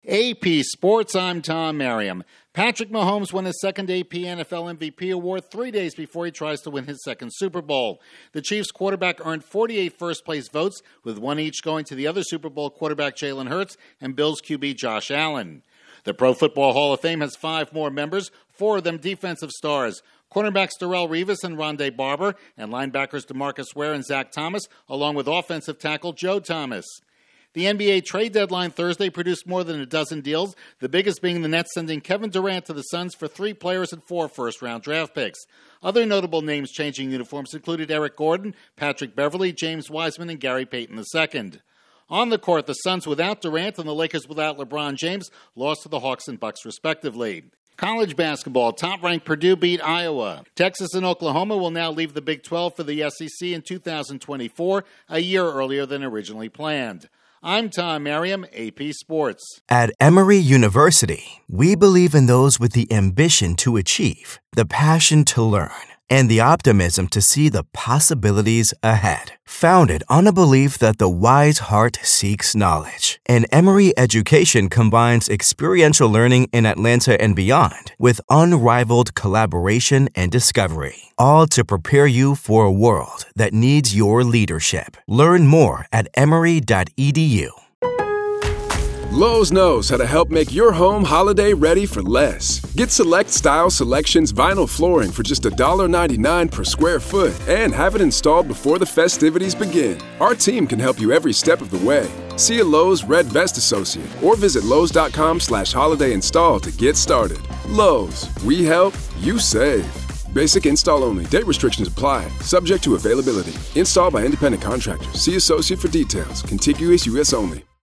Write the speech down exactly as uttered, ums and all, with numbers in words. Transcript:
A P Sports, I'm Tom Merriam. Patrick Mahomes won his second A P N F L M V P award three days before he tries to win his second Super Bowl. The Chiefs quarterback earned forty-eight first-place votes, with one each going to the other Super Bowl quarterback Jalen Hurts and Bills Q B Josh Allen. The Pro Football Hall of Fame has five more members, four of them defensive stars. Cornerbacks Darrelle Revis and Rondé Barber, and linebackers DeMarcus Ware and Zach Thomas, along with offensive tackle Joe Thomas. The N B A trade deadline Thursday produced more than a dozen deals, the biggest being the Nets sending Kevin Durant to the Suns for three players and four first-round draft picks. Other notable names changing uniforms included Eric Gordon, Patrick Beverley, James Wiseman, and Gary Payton the second. On the court, the Suns without Durant and the Lakers without LeBron James lost to the Hawks and Bucks respectively. College basketball, top-ranked Purdue beat Iowa. Texas and Oklahoma will now leave the Big twelve for the S E C in two thousand twenty-four, a year earlier than originally planned. I'm Tom Merriam, A P Sports. At Emory University, we believe in those with the ambition to achieve, the passion to learn, and the optimism to see the possibilities ahead. Founded on a belief that the wise heart seeks knowledge, and Emory education combines experiential learning in Atlanta and beyond with unrivaled collaboration and discovery, all to prepare you for a world that needs your leadership. Learn more at emory dot e d u. Lowe's knows how to help make your home holiday ready for less. Get Select Style Selections vinyl flooring for just one dollar ninety-nine per square foot and have it installed before the festivities begin. Our team can help you every step of the way. See a Lowe's Red Vest associate or visit lowes dot com slash holiday install to get started. Lowe's, we help, you save. Basic install only. Date restrictions apply. Subject to availability. Installed by independent contractors. See associate for details. Contiguous U S only.